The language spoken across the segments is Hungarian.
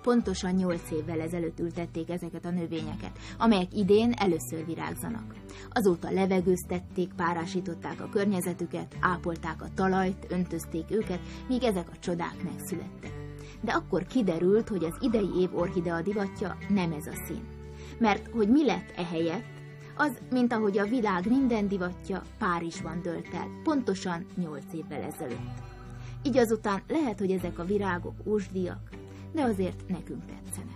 pontosan 8 évvel ezelőtt ültették ezeket a növényeket, amelyek idén először virágzanak. Azóta levegőztették, párásították a környezetüket, ápolták a talajt, öntözték őket, míg ezek a csodák megszülettek. De akkor kiderült, hogy az idei év orchidea divatja nem ez a szín. Mert hogy mi lett ehelyett, az, mint ahogy a világ minden divatja, Párizsban dőlt el, pontosan 8 évvel ezelőtt. Így azután lehet, hogy ezek a virágok ósdíjak, de azért nekünk tetszenek.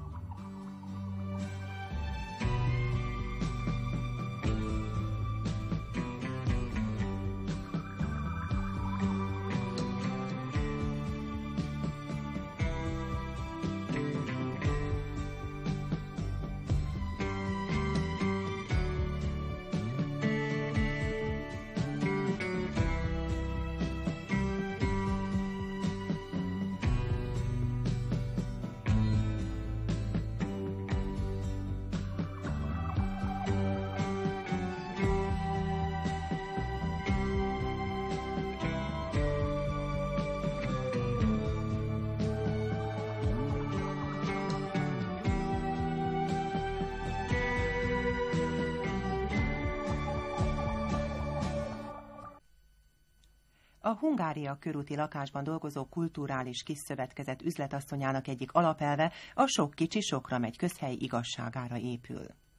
A Hungária körúti lakásban dolgozó kulturális kisszövetkezet üzletasszonyának egyik alapelve a sok kicsi sokra megy közhely igazságára épül.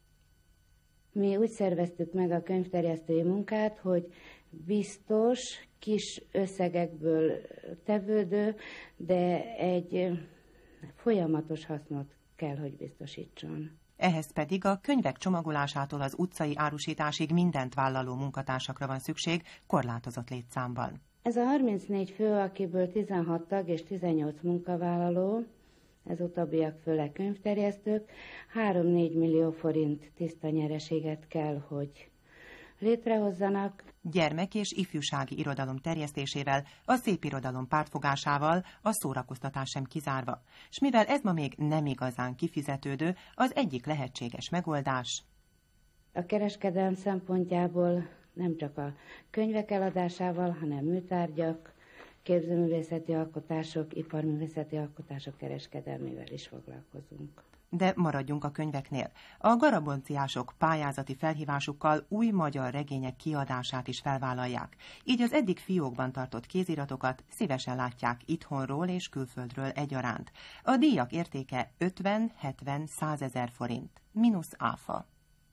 Mi úgy szerveztük meg a könyvterjesztői munkát, hogy biztos, kis összegekből tevődő, de egy folyamatos hasznot kell, hogy biztosítson. Ehhez pedig a könyvek csomagolásától az utcai árusításig mindent vállaló munkatársakra van szükség korlátozott létszámban. Ez a 34 fő, akiből 16 tag és 18 munkavállaló, ez utóbbiak főleg könyvterjesztők, 3-4 millió forint tiszta nyereséget kell, hogy létrehozzanak. Gyermek- és ifjúsági irodalom terjesztésével, a szépirodalom pártfogásával, a szórakoztatás sem kizárva. S mivel ez ma még nem igazán kifizetődő, az egyik lehetséges megoldás. A kereskedelem szempontjából nem csak a könyvek eladásával, hanem műtárgyak, képzőművészeti alkotások, iparművészeti alkotások kereskedelmével is foglalkozunk. De maradjunk a könyveknél. A garabonciások pályázati felhívásukkal új magyar regények kiadását is felvállalják. Így az eddig fiókban tartott kéziratokat szívesen látják itthonról és külföldről egyaránt. A díjak értéke 50-70-100 ezer forint, mínusz áfa.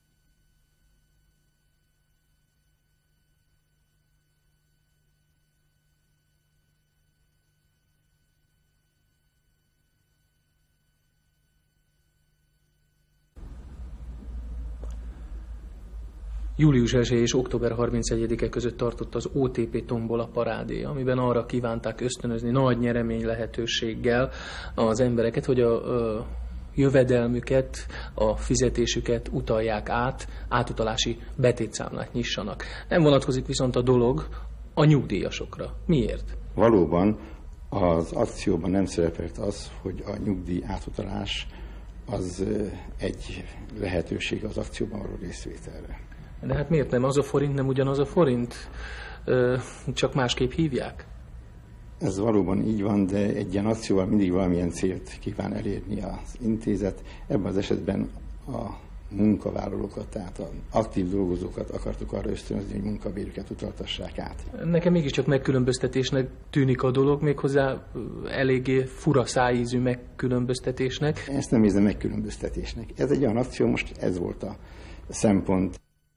Július 1 és október 31-e között tartott az OTP Tombola parádé, amiben arra kívánták ösztönözni nagy nyeremény lehetőséggel az embereket, hogy a jövedelmüket, a fizetésüket utalják át, átutalási betétszámlát nyissanak. Nem vonatkozik viszont a dolog a nyugdíjasokra. Miért? Valóban az akcióban nem szerepelt az, hogy a nyugdíj átutalás az egy lehetőség az akcióban való részvételre. De hát miért nem? Az a forint nem ugyanaz a forint, csak másképp hívják? Ez valóban így van, de egy ilyen akcióval mindig valamilyen célt kíván elérni az intézet. Ebben az esetben a munkavállalókat, tehát az aktív dolgozókat akartuk arra ösztönözni, hogy munkabérüket utaltassák át. Nekem mégiscsak megkülönböztetésnek tűnik a dolog, méghozzá eléggé fura szájízű megkülönböztetésnek. Ezt nem érzem megkülönböztetésnek. Ez egy olyan akció, most ez volt a szempont.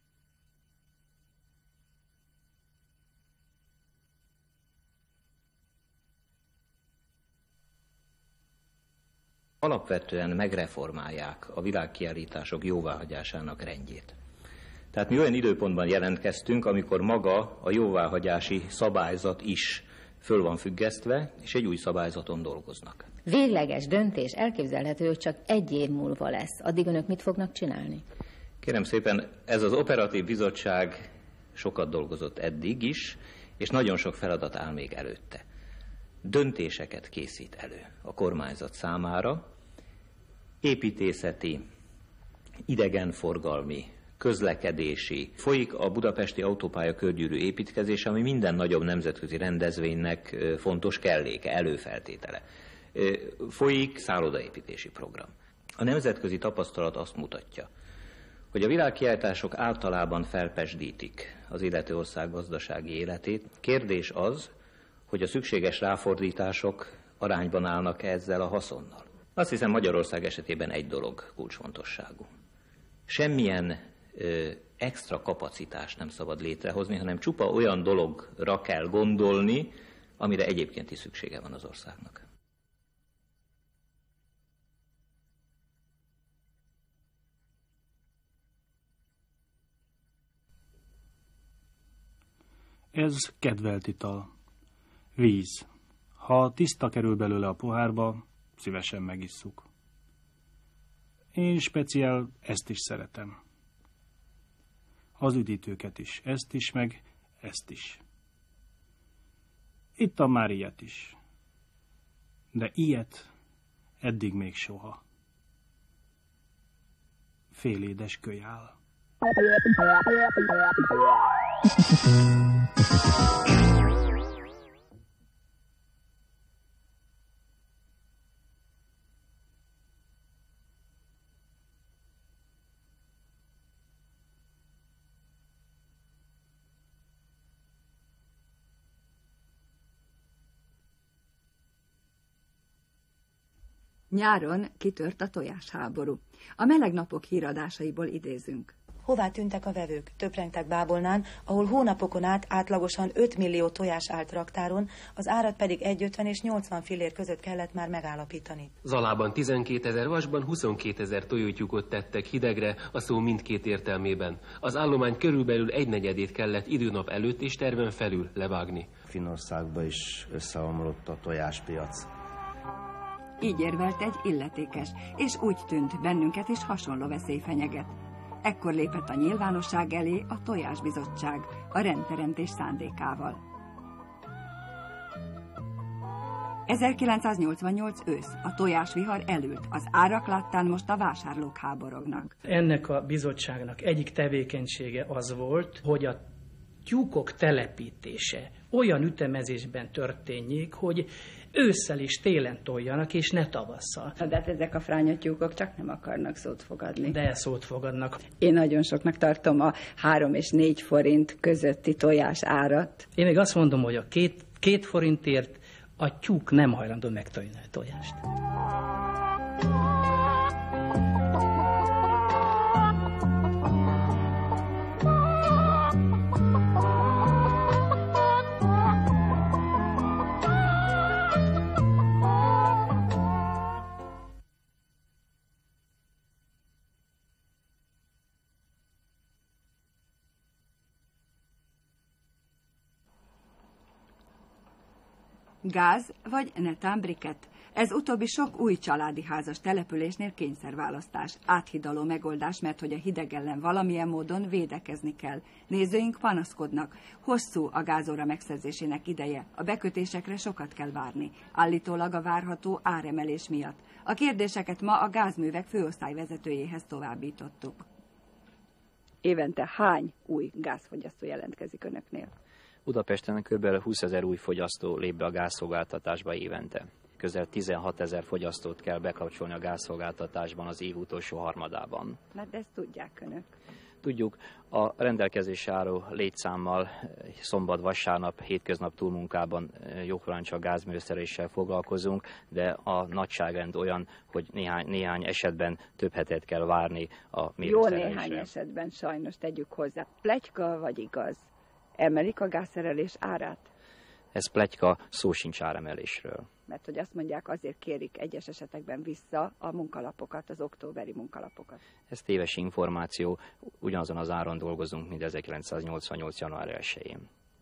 Alapvetően megreformálják a világkiállítások jóváhagyásának rendjét. Tehát mi olyan időpontban jelentkeztünk, amikor maga a jóváhagyási szabályzat is föl van függesztve, és egy új szabályzaton dolgoznak. Végleges döntés elképzelhető, hogy csak 1 év múlva lesz. Addig önök mit fognak csinálni? Kérem szépen, ez az operatív bizottság sokat dolgozott eddig is, és nagyon sok feladat áll még előtte. Döntéseket készít elő a kormányzat számára, építészeti, idegenforgalmi, közlekedési. Folyik a budapesti autópálya körgyűrű építkezése, ami minden nagyobb nemzetközi rendezvénynek fontos kelléke, előfeltétele. Folyik szállodaépítési program. A nemzetközi tapasztalat azt mutatja, hogy a világkiáltások általában felpesdítik az illető ország gazdasági életét. Kérdés az, hogy a szükséges ráfordítások arányban állnak ezzel a haszonnal. Azt hiszem, Magyarország esetében egy dolog kulcsfontosságú. Semmilyen extra kapacitást nem szabad létrehozni, hanem csupa olyan dologra kell gondolni, amire egyébként is szüksége van az országnak. Ez kedvelt ital. Víz. Ha tiszta kerül belőle a pohárba, szívesen megisszuk. Én speciál ezt is szeretem. Az üdítőket is, ezt is, meg ezt is. Ittam már ilyet is. De ilyet eddig még soha. Félédes kölyál. Nyáron kitört a tojásháború. A meleg napok híradásaiból idézünk. Hová tűntek a vevők? Töprengtek Bábolnán, ahol hónapokon át átlagosan 5 millió tojás állt raktáron, az árat pedig 1,50 és 80 fillér között kellett már megállapítani. Zalában 12 000 vasban 22 000 tojótyúkot tettek hidegre, a szó mindkét értelmében. Az állomány körülbelül 1/4 kellett időnap előtt és terven felül levágni. Finnországban is összeomlott a tojáspiac. Így érvelt egy illetékes, és úgy tűnt, bennünket is hasonló veszély fenyeget. Ekkor lépett a nyilvánosság elé a Tojásbizottság a rendteremtés szándékával. 1988 ősz, a tojásvihar elült, az árak láttán most a vásárlók háborognak. Ennek a bizottságnak egyik tevékenysége az volt, hogy a tyúkok telepítése olyan ütemezésben történjék, hogy ősszel és télen toljanak, és ne tavasszal. De hát ezek a frányatyúkok csak nem akarnak szót fogadni. De szót fogadnak. Én nagyon soknak tartom a 3 és 4 forint közötti tojás árat. Én még azt mondom, hogy a 2 forintért a tyúk nem hajlandó megtojni a tojást. Gáz vagy netán briket. Ez utóbbi sok új családi házas településnél kényszerválasztás, áthidaló megoldás, mert hogy a hideg ellen valamilyen módon védekezni kell. Nézőink panaszkodnak. Hosszú a gázóra megszerzésének ideje. A bekötésekre sokat kell várni. Állítólag a várható áremelés miatt. A kérdéseket ma a gázművek főosztályvezetőjéhez továbbítottuk. Évente hány új gázfogyasztó jelentkezik önöknél? Budapesten kb. 20 000 új fogyasztó lép be a gázszolgáltatásba évente. Közel 16 000 fogyasztót kell bekapcsolni a gázszolgáltatásban az év utolsó harmadában. Mert ezt tudják önök. Tudjuk, a rendelkezésre álló létszámmal szombat, vasárnap, hétköznap túlmunkában jókorán csak gázműszeréssel foglalkozunk, de a nagyságrend olyan, hogy néhány esetben több hetet kell várni a mérőszerelésre. Jó néhány esetben sajnos tegyük hozzá. Pletyka vagy igaz? Emelik a gázszerelés árát? Ez pletyka, szó sincs áremelésről. Mert hogy azt mondják, azért kérik egyes esetekben vissza a munkalapokat, az októberi munkalapokat. Ez téves információ, ugyanazon az áron dolgozunk, mint 1988. január 1-én.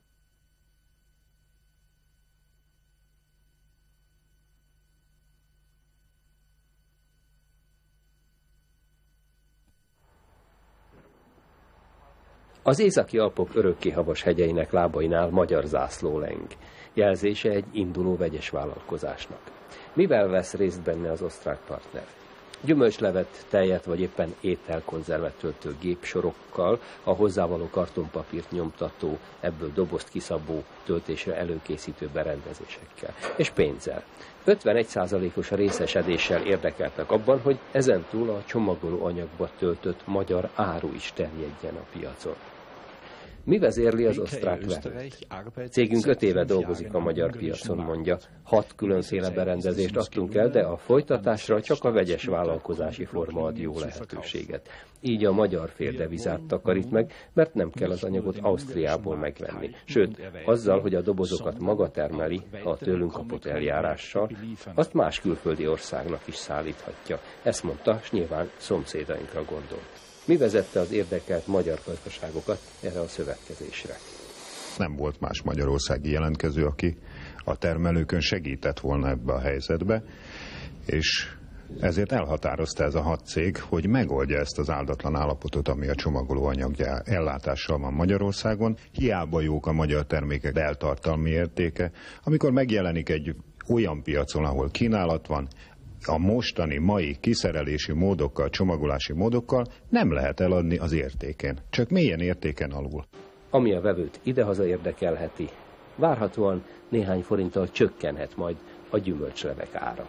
Az Északi-Alpok örökkéhavas hegyeinek lábainál magyar zászló leng, jelzése egy induló vegyes vállalkozásnak. Mivel vesz részt benne az osztrák partner? Gyümölcslevet, tejet vagy éppen ételkonzervet töltő gépsorokkal, a hozzávaló kartonpapírt nyomtató, ebből dobozt kiszabó, töltésre előkészítő berendezésekkel. És pénzzel. 51%-os részesedéssel érdekeltek abban, hogy ezentúl a csomagoló anyagba töltött magyar áru is terjedjen a piacon. Mi vezérli az osztrák vevőt? Cégünk 5 éve dolgozik a magyar piacon, mondja. 6 különféle berendezést adtunk el, de a folytatásra csak a vegyes vállalkozási forma ad jó lehetőséget. Így a magyar fél devizát takarít meg, mert nem kell az anyagot Ausztriából megvenni. Sőt, azzal, hogy a dobozokat maga termeli, a tőlünk kapott eljárással, azt más külföldi országnak is szállíthatja. Ezt mondta, s nyilván szomszédainkra gondolt. Mi vezette az érdekelt magyar gazdaságokat erre a szövetkezésre? Nem volt más magyarországi jelentkező, aki a termelőkön segített volna ebbe a helyzetbe, és ezért elhatározta ez a 6 cég, hogy megoldja ezt az áldatlan állapotot, ami a csomagolóanyag ellátással van Magyarországon. Hiába jók a magyar termékek beltartalmi értéke, amikor megjelenik egy olyan piacon, ahol kínálat van, a mostani, mai kiszerelési módokkal, csomagolási módokkal nem lehet eladni az értéken, csak mélyen értéken alul. Ami a vevőt idehaza érdekelheti, várhatóan néhány forinttal csökkenhet majd a gyümölcslevek ára.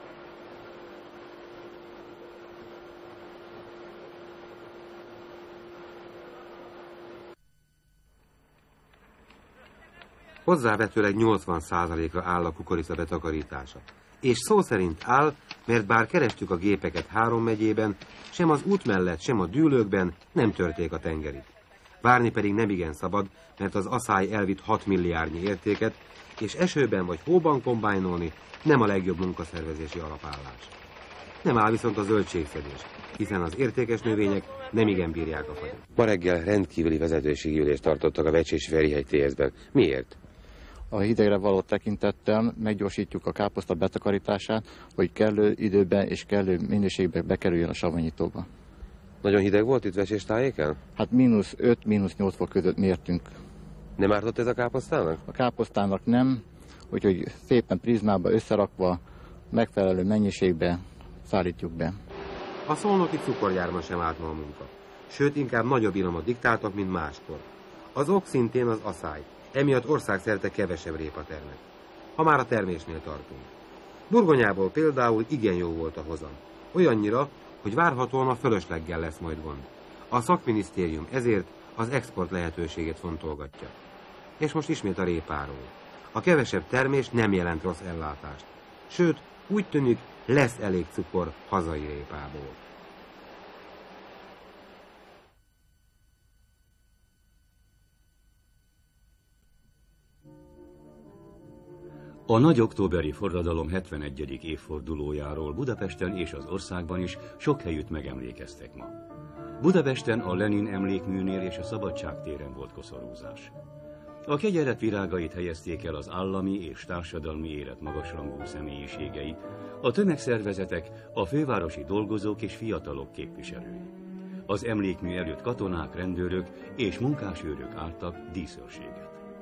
Hozzávetőleg 80%-ra áll a kukorica betakarítása. És szó szerint áll, mert bár kerestük a gépeket 3 megyében, sem az út mellett, sem a dűlőkben nem törték a tengerit. Várni pedig nem igen szabad, mert az aszály elvitt 6 milliárdnyi értéket, és esőben vagy hóban kombájnolni nem a legjobb munkaszervezési alapállás. Nem áll viszont a zöldségszedés, hiszen az értékes növények nem igen bírják a fagyat. Ma reggel rendkívüli vezetőségi ülést tartottak a Vecsés-Ferihegy TS-ben. Miért? A hidegre való tekintettel meggyorsítjuk a káposzta betakarítását, hogy kellő időben és kellő minőségben bekerüljön a savanyítóba. Nagyon hideg volt itt Vecsés tájéken? Hát -5, -8 fok között mértünk. Nem ártott ez a káposztának? A káposztának nem, úgyhogy szépen prizmába összerakva, megfelelő mennyiségbe szállítjuk be. A szolnoki cukorgyárban sem állt ma a munka. Sőt, inkább nagyobb iramot diktáltak, mint máskor. Az ok szintén az aszály. Emiatt országszerte kevesebb répa termel. Ha már a termésnél tartunk. Burgonyából például igen jó volt a hozam. Olyannyira, hogy várhatóan a fölösleggel lesz majd gond. A szakminisztérium ezért az export lehetőségét fontolgatja. És most ismét a répáról. A kevesebb termés nem jelent rossz ellátást. Sőt, úgy tűnik, lesz elég cukor hazai répából. A nagy októberi forradalom 71. évfordulójáról Budapesten és az országban is sok helyütt megemlékeztek ma. Budapesten a Lenin emlékműnél és a Szabadság téren volt koszorúzás. A kegyelet virágait helyezték el az állami és társadalmi élet magasrangú személyiségei, a tömegszervezetek, a fővárosi dolgozók és fiatalok képviselői. Az emlékmű előtt katonák, rendőrök és munkásőrök álltak díszőrséget.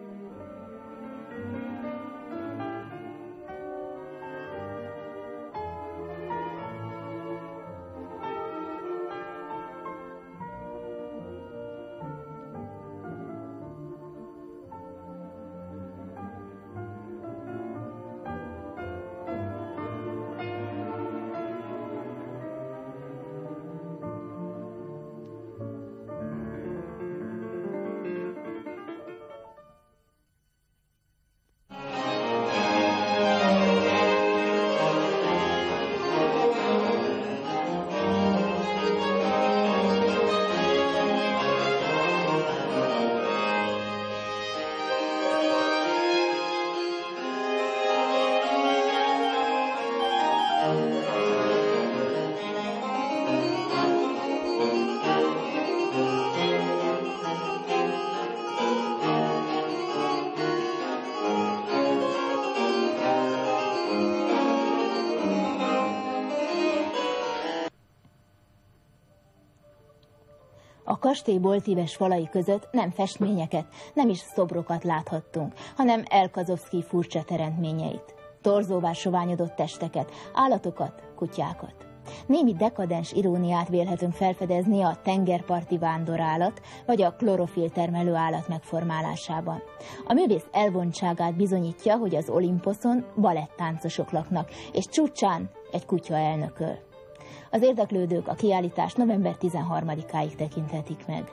A kastély boltíves falai között nem festményeket, nem is szobrokat láthattunk, hanem Elkazovszkij furcsa teremtményeit. Torzóvá soványodott testeket, állatokat, kutyákat. Némi dekadens iróniát vélhetünk felfedezni a tengerparti vándorállat vagy a klorofil termelő állat megformálásában. A művész elvontságát bizonyítja, hogy az Olimposzon balettáncosok laknak, és csúcsán egy kutya elnököl. Az érdeklődők a kiállítást november 13-áig tekinthetik meg.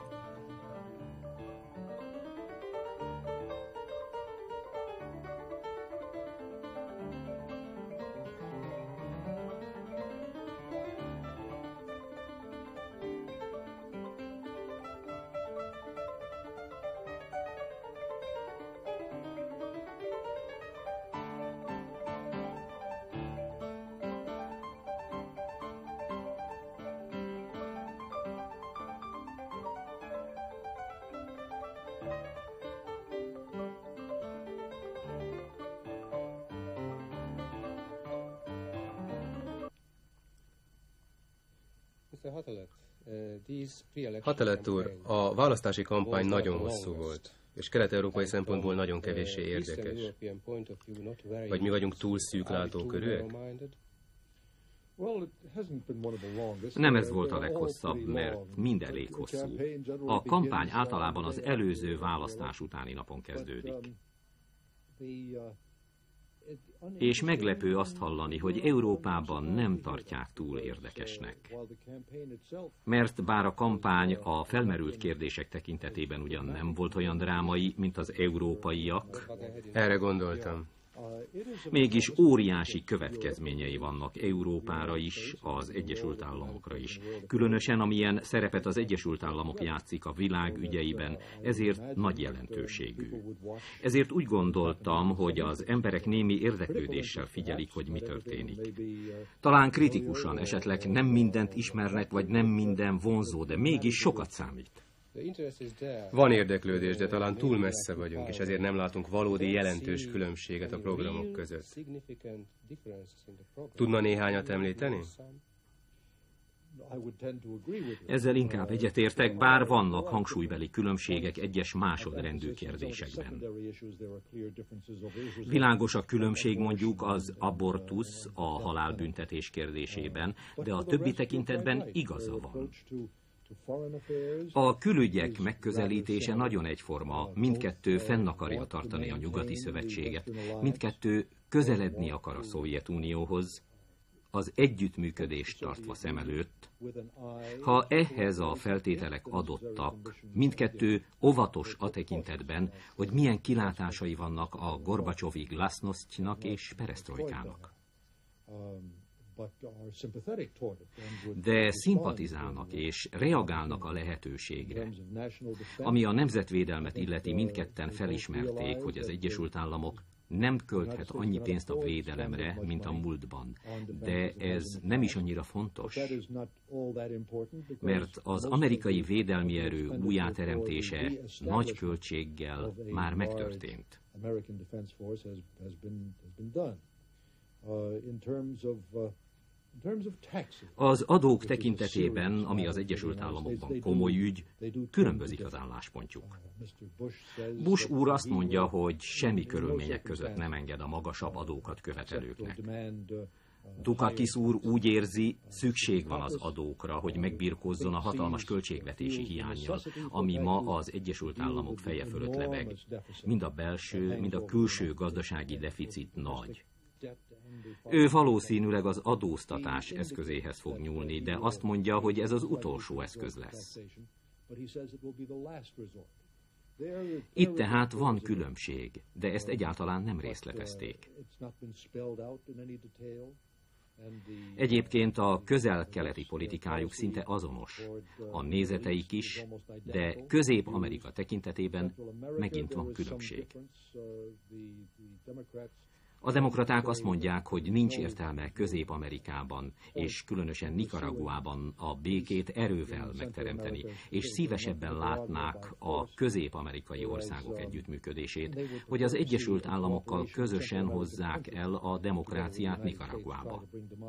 Hatelett úr, a választási kampány nagyon hosszú volt, és kelet-európai szempontból nagyon kevéssé érdekes. Vagy mi vagyunk túl szűklátókörűek? Nem ez volt a leghosszabb, mert mind elég hosszú. A kampány általában az előző választás utáni napon kezdődik. És meglepő azt hallani, hogy Európában nem tartják túl érdekesnek. Mert bár a kampány a felmerült kérdések tekintetében ugyan nem volt olyan drámai, mint az európaiak, erre gondoltam. Mégis óriási következményei vannak Európára is, az Egyesült Államokra is. Különösen amilyen szerepet az Egyesült Államok játszik a világ ügyeiben, ezért nagy jelentőségű. Ezért úgy gondoltam, hogy az emberek némi érdeklődéssel figyelik, hogy mi történik. Talán kritikusan, esetleg nem mindent ismernek, vagy nem minden vonzó, de mégis sokat számít. Van érdeklődés, de talán túl messze vagyunk, és ezért nem látunk valódi jelentős különbséget a programok között. Tudna néhányat említeni? Ezzel inkább egyetértek, bár vannak hangsúlybeli különbségek egyes másodrendű kérdésekben. Világos a különbség mondjuk az abortusz, a halálbüntetés kérdésében, de a többi tekintetben igaza van. A külügyek megközelítése nagyon egyforma, mindkettő fenn akarja tartani a nyugati szövetséget, mindkettő közeledni akar a Szovjetunióhoz, az együttműködést tartva szem előtt. Ha ehhez a feltételek adottak, mindkettő óvatos a tekintetben, hogy milyen kilátásai vannak a Gorbacsovi glasznosztnak és peresztrojkának. De szimpatizálnak és reagálnak a lehetőségre. Ami a nemzetvédelmet illeti, mindketten felismerték, hogy az Egyesült Államok nem költhet annyi pénzt a védelemre, mint a múltban. De ez nem is annyira fontos, mert az amerikai védelmi erő újjáteremtése nagy költséggel már megtörtént. Az adók tekintetében, ami az Egyesült Államokban komoly ügy, különbözik az álláspontjuk. Bush úr azt mondja, hogy semmi körülmények között nem enged a magasabb adókat követelőknek. Dukakis úr úgy érzi, szükség van az adókra, hogy megbirkózzon a hatalmas költségvetési hiánnyal, ami ma az Egyesült Államok feje fölött lebeg. Mind a belső, mind a külső gazdasági deficit nagy. Ő valószínűleg az adóztatás eszközéhez fog nyúlni, de azt mondja, hogy ez az utolsó eszköz lesz. Itt tehát van különbség, de ezt egyáltalán nem részletezték. Egyébként a közel-keleti politikájuk szinte azonos, a nézeteik is, de Közép-Amerika tekintetében megint van különbség. A demokraták azt mondják, hogy nincs értelme Közép-Amerikában, és különösen Nicaraguában a békét erővel megteremteni, és szívesebben látnák a közép-amerikai országok együttműködését, hogy az Egyesült Államokkal közösen hozzák el a demokráciát Nicaraguába.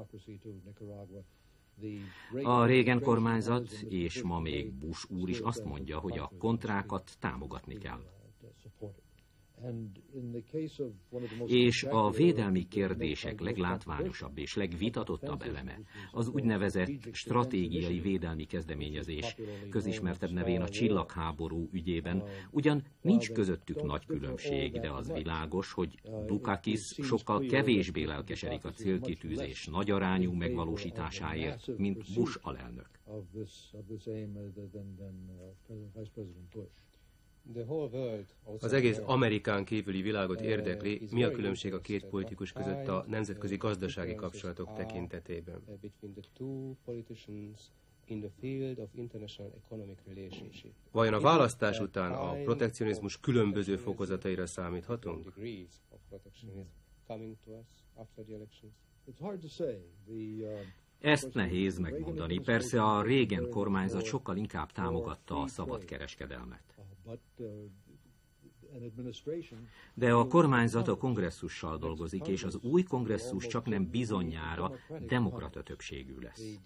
A Reagan kormányzat, és ma még Bush úr is azt mondja, hogy a kontrákat támogatni kell. És a védelmi kérdések leglátványosabb és legvitatottabb eleme az úgynevezett stratégiai védelmi kezdeményezés, közismertebb nevén a csillagháború ügyében, ugyan nincs közöttük nagy különbség, de az világos, hogy Dukakis sokkal kevésbé lelkesedik a célkitűzés nagyarányú megvalósításáért, mint Bush alelnök. Az egész Amerikán kívüli világot érdekli, mi a különbség a két politikus között a nemzetközi gazdasági kapcsolatok tekintetében. Vajon a választás után a protekcionizmus különböző fokozataira számíthatunk? Ezt nehéz megmondani. Persze a Reagan kormányzat sokkal inkább támogatta a szabad kereskedelmet. De a kormányzat a kongresszussal dolgozik, és az új kongresszus csaknem bizonnyára demokrata többségű lesz.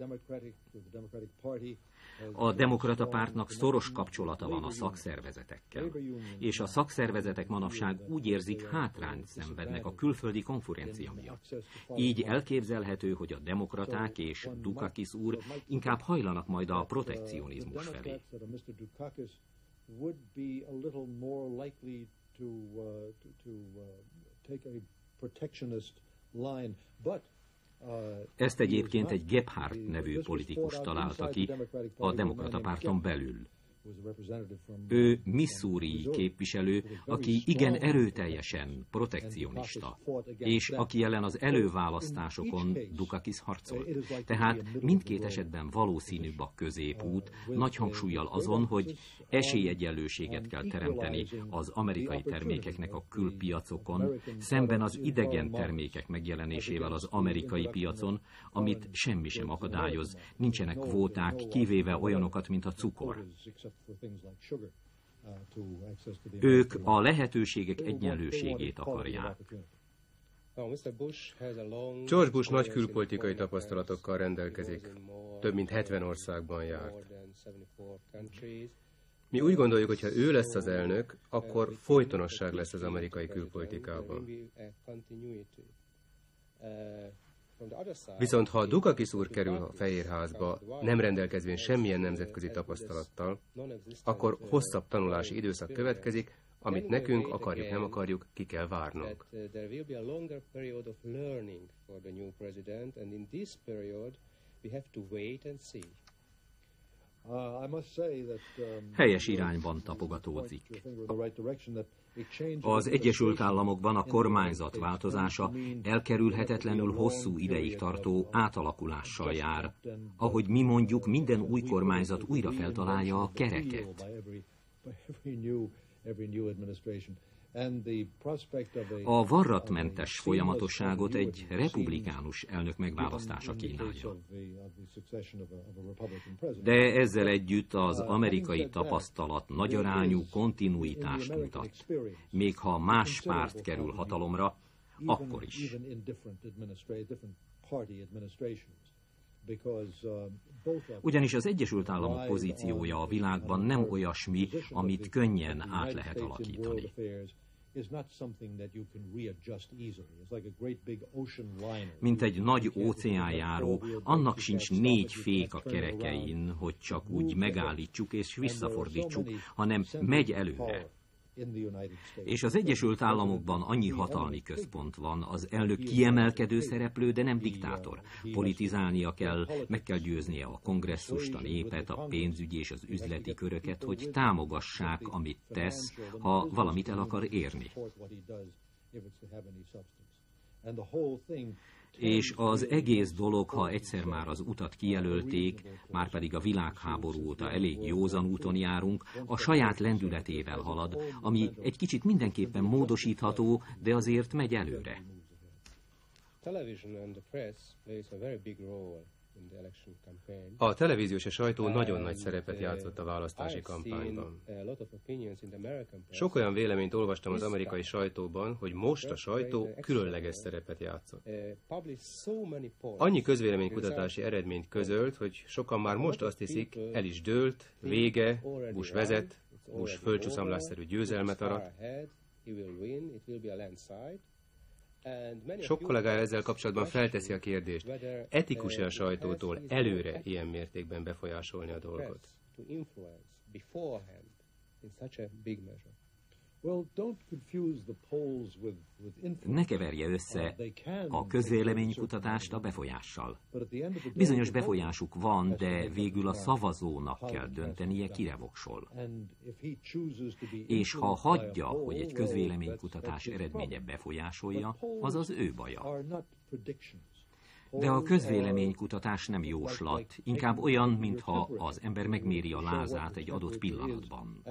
A demokrata pártnak szoros kapcsolata van a szakszervezetekkel, és a szakszervezetek manapság úgy érzik, hátrányt szenvednek a külföldi konkurencia miatt. Így elképzelhető, hogy a demokraták és Dukakis úr inkább hajlanak majd a protekcionizmus felé. Would be a little more likely to take a protectionist line, but ezt egyébként egy Gebhardt nevű politikus találta ki a demokrata párton belül. Ő Missouri képviselő, aki igen erőteljesen protekcionista, és aki jelen az előválasztásokon Dukakis harcol. Tehát mindkét esetben valószínűbb a középút, nagy hangsúllyal azon, hogy esélyegyenlőséget kell teremteni az amerikai termékeknek a külpiacokon, szemben az idegen termékek megjelenésével az amerikai piacon, amit semmi sem akadályoz, nincsenek kvóták, kivéve olyanokat, mint a cukor. Ők a lehetőségek egyenlőségét akarják. George Bush nagy külpolitikai tapasztalatokkal rendelkezik. Több mint 70 országban járt. Mi úgy gondoljuk, hogy ha ő lesz az elnök, akkor folytonosság lesz az amerikai külpolitikában. Viszont ha Dukakis úr kerül a Fehérházba, nem rendelkezvén semmilyen nemzetközi tapasztalattal, akkor hosszabb tanulási időszak következik, amit nekünk, akarjuk, nem akarjuk, ki kell várnunk. Helyes irányban tapogatózik. Az Egyesült Államokban a kormányzat változása elkerülhetetlenül hosszú ideig tartó átalakulással jár. Ahogy mi mondjuk, minden új kormányzat újra feltalálja a kereket. A varratmentes folyamatosságot egy republikánus elnök megválasztása kínálja. De ezzel együtt az amerikai tapasztalat nagyarányú kontinuitást mutat. Még ha más párt kerül hatalomra, akkor is. Ugyanis az Egyesült Államok pozíciója a világban nem olyasmi, amit könnyen át lehet alakítani. Mint egy nagy óceánjáró, annak sincs 4 fék a kerekein, hogy csak úgy megállítsuk és visszafordítsuk, hanem megy előre. És az Egyesült Államokban annyi hatalmi központ van, az elnök kiemelkedő szereplő, de nem diktátor. Politizálnia kell, meg kell győznie a kongresszust, a népet, a pénzügyi és az üzleti köröket, hogy támogassák, amit tesz, ha valamit el akar érni. És az egész dolog, ha egyszer már az utat kijelölték, már pedig a világháború óta elég józan úton járunk, a saját lendületével halad, ami egy kicsit mindenképpen módosítható, de azért megy előre. A televíziós sajtó nagyon nagy szerepet játszott a választási kampányban. Sok olyan véleményt olvastam az amerikai sajtóban, hogy most a sajtó különleges szerepet játszott. Annyi közvéleménykutatási eredményt közölt, hogy sokan már most azt hiszik, el is dőlt, vége, Bush vezet, Bush földcsúszamlásszerű győzelmet arat. Sok kollégája ezzel kapcsolatban felteszi a kérdést, etikus-e a sajtótól előre ilyen mértékben befolyásolni a dolgot? Ne keverje össze a közvéleménykutatást a befolyással. Bizonyos befolyásuk van, de végül a szavazónak kell döntenie, kire voksol. És ha hagyja, hogy egy közvéleménykutatás eredménye befolyásolja, az az ő baja. De a közvéleménykutatás nem jóslat, inkább olyan, mintha az ember megméri a lázát egy adott pillanatban.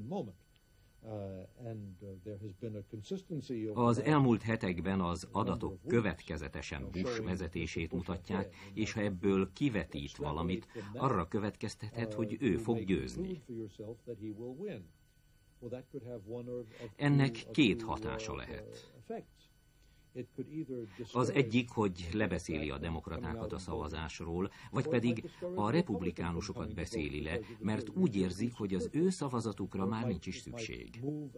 Az elmúlt hetekben az adatok következetesen Bush vezetését mutatják, és ha ebből kivetít valamit, arra következtethet, hogy ő fog győzni. Ennek két hatása lehet. Az egyik, hogy lebeszéli a demokratákat a szavazásról, vagy pedig a republikánusokat beszéli le, mert úgy érzik, hogy az ő szavazatukra már nincs is szükség.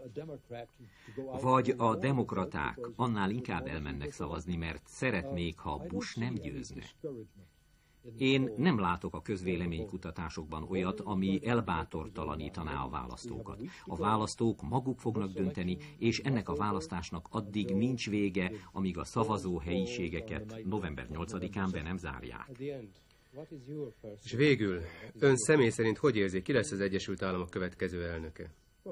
Vagy a demokraták annál inkább elmennek szavazni, mert szeretnék, ha Bush nem győzne. Én nem látok a közvéleménykutatásokban olyat, ami elbátortalanítaná a választókat. A választók maguk fognak dönteni, és ennek a választásnak addig nincs vége, amíg a szavazó helyiségeket november 8-án be nem zárják. És végül, ön személy szerint hogy érzi, ki lesz az Egyesült Államok következő elnöke?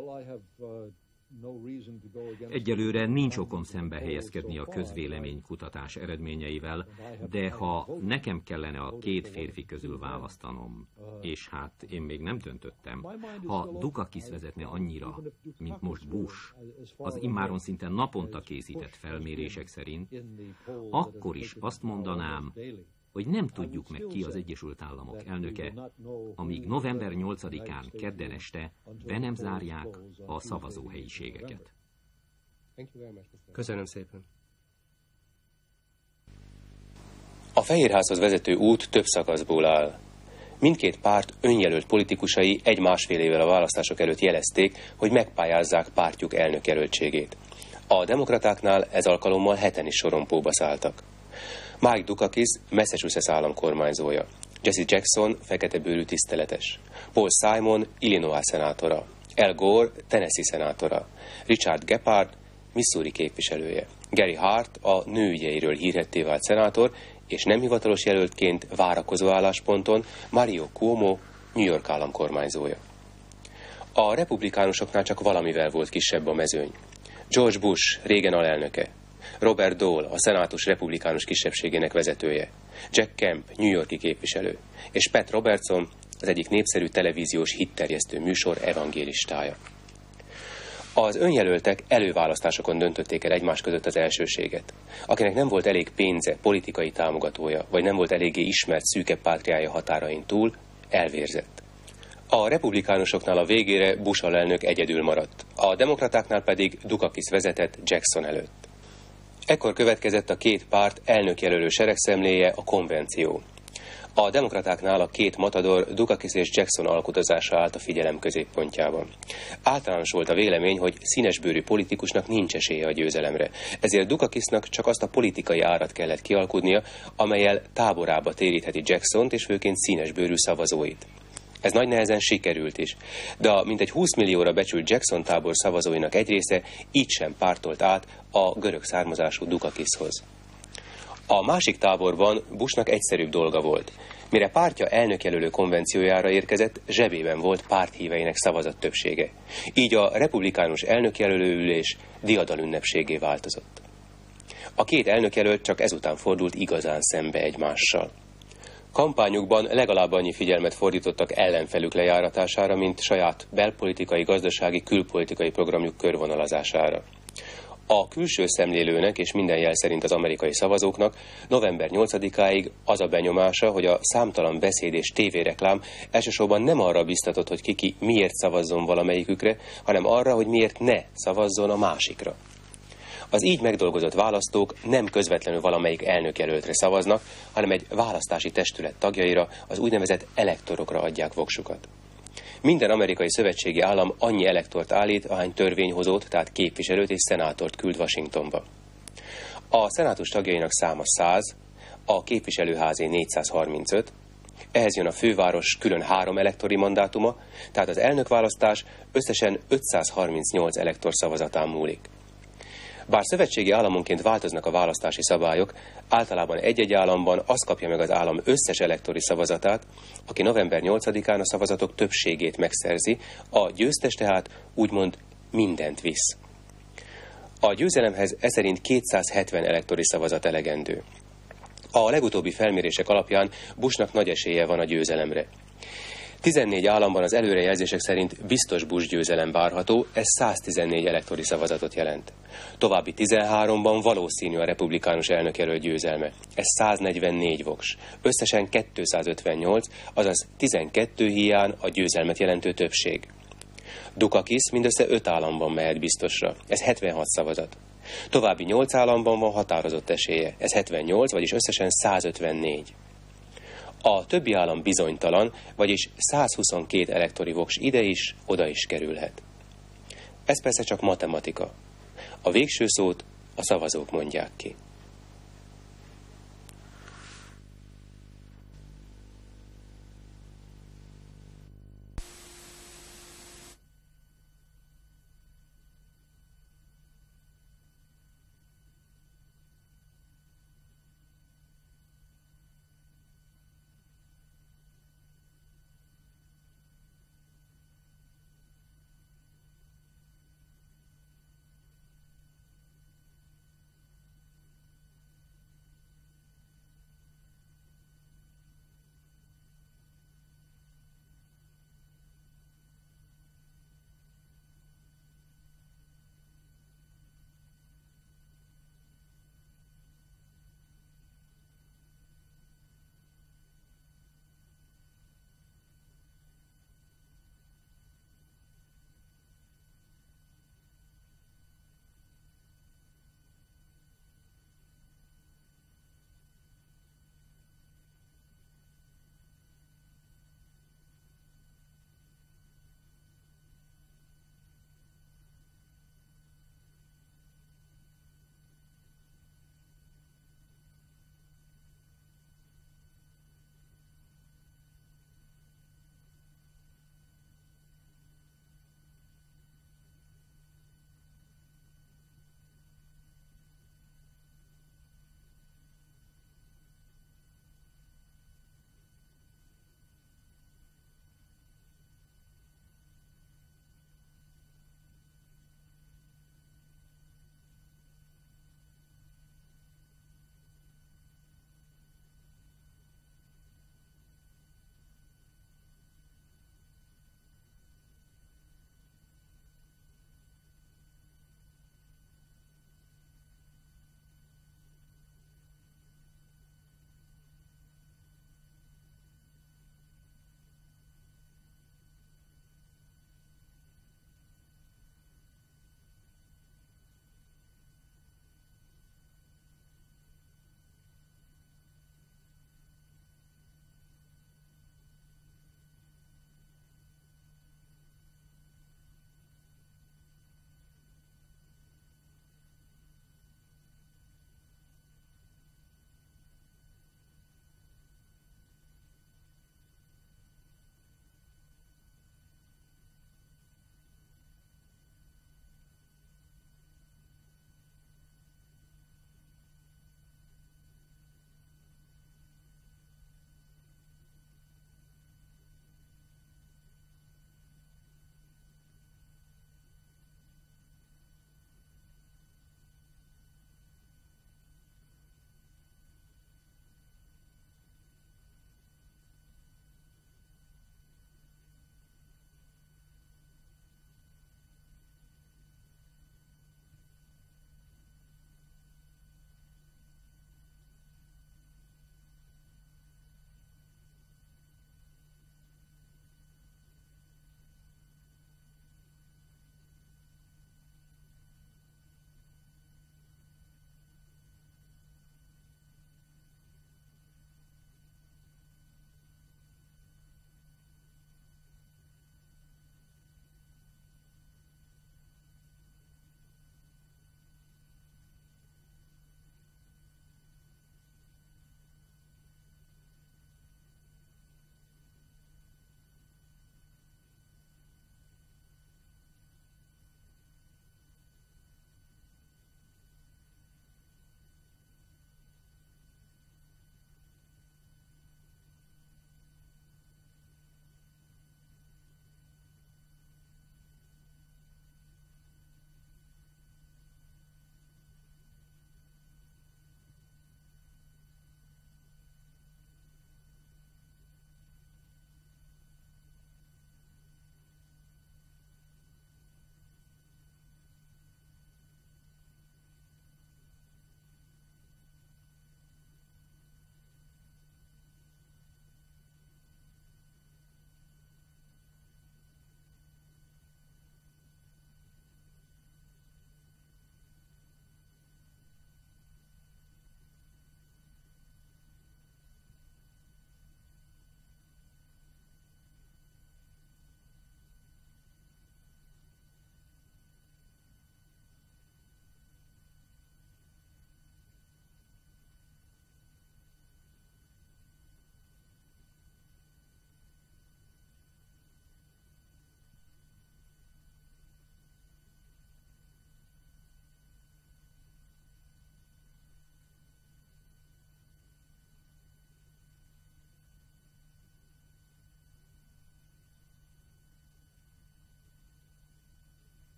Egyelőre nincs okom szembe helyezkedni a közvéleménykutatás eredményeivel, de ha nekem kellene a két férfi közül választanom, és hát én még nem döntöttem, ha Dukakis vezetne annyira, mint most Bush, az immáron szinte naponta készített felmérések szerint, akkor is azt mondanám, hogy nem tudjuk meg ki az Egyesült Államok elnöke, amíg november 8-án kedden este be nem zárják a szavazóhelyiségeket. Köszönöm szépen. A Fehérházhoz vezető út több szakaszból áll. Mindkét párt önjelölt politikusai 1-1,5 évvel a választások előtt jelezték, hogy megpályázzák pártjuk elnökjelöltségét. A demokratáknál ez alkalommal heten is sorompóba szálltak. Mike Dukakis Massachusetts államkormányzója, Jesse Jackson feketebőrű tiszteletes, Paul Simon Illinois szenátora, Al Gore Tennessee szenátora, Richard Gephardt Missouri képviselője, Gary Hart a nőügyeiről hírhedté vált szenátor, és nem hivatalos jelöltként várakozó állásponton Mario Cuomo New York államkormányzója. A republikánusoknál csak valamivel volt kisebb a mezőny. George Bush, régen alelnöke, Robert Dole, a szenátus republikánus kisebbségének vezetője, Jack Kemp, New Yorki képviselő, és Pat Robertson, az egyik népszerű televíziós hitterjesztő műsor evangélistája. Az önjelöltek előválasztásokon döntötték el egymás között az elsőséget. Akinek nem volt elég pénze, politikai támogatója, vagy nem volt eléggé ismert szűkebb pátriája határain túl, elvérzett. A republikánusoknál a végére Bush alelnök egyedül maradt, a demokratáknál pedig Dukakis vezetett Jackson előtt. Ekkor következett a két párt elnökjelölő seregszemléje, a konvenció. A demokratáknál a két matador, Dukakis és Jackson alkudozása állt a figyelem középpontjában. Általános volt a vélemény, hogy színesbőrű politikusnak nincs esélye a győzelemre, ezért Dukakisnak csak azt a politikai árat kellett kialkudnia, amellyel táborába térítheti Jacksont és főként színesbőrű szavazóit. Ez nagy nehezen sikerült is, de a mintegy 20 millióra becsült Jackson tábor szavazóinak egy része így sem pártolt át a görög származású Dukakishoz. A másik táborban Bushnak egyszerűbb dolga volt. Mire pártja elnökjelölő konvenciójára érkezett, zsebében volt párthíveinek szavazat többsége. Így a republikánus elnökjelölő ülés diadalünnepségé változott. A két elnökjelölt csak ezután fordult igazán szembe egymással. Kampányukban legalább annyi figyelmet fordítottak ellenfelük lejáratására, mint saját belpolitikai, gazdasági, külpolitikai programjuk körvonalazására. A külső szemlélőnek és minden jel szerint az amerikai szavazóknak november 8-áig az a benyomása, hogy a számtalan beszéd és tévéreklám elsősorban nem arra biztatott, hogy ki miért szavazzon valamelyikükre, hanem arra, hogy miért ne szavazzon a másikra. Az így megdolgozott választók nem közvetlenül valamelyik elnökjelöltre szavaznak, hanem egy választási testület tagjaira, az úgynevezett elektorokra adják voksukat. Minden amerikai szövetségi állam annyi elektort állít, ahány törvényhozót, tehát képviselőt és szenátort küld Washingtonba. A szenátus tagjainak száma 100, a képviselőházé 435, ehhez jön a főváros külön 3 elektori mandátuma, tehát az elnökválasztás összesen 538 elektor szavazatán múlik. Bár szövetségi államonként változnak a választási szabályok, általában egy-egy államban az kapja meg az állam összes elektori szavazatát, aki november 8-án a szavazatok többségét megszerzi, a győztes tehát úgymond mindent visz. A győzelemhez eszerint 270 elektori szavazat elegendő. A legutóbbi felmérések alapján Bushnak nagy esélye van a győzelemre. 14 államban az előrejelzések szerint biztos Bush győzelem várható, ez 114 elektori szavazatot jelent. További 13-ban valószínű a republikánus elnökjelölt győzelme, ez 144 voks, összesen 258, azaz 12 híján a győzelmet jelentő többség. Dukakis mindössze 5 államban mehet biztosra, ez 76 szavazat. További 8 államban van határozott esélye, ez 78, vagyis összesen 154. A többi állam bizonytalan, vagyis 122 elektori voks ide is, oda is kerülhet. Ez persze csak matematika. A végső szót a szavazók mondják ki.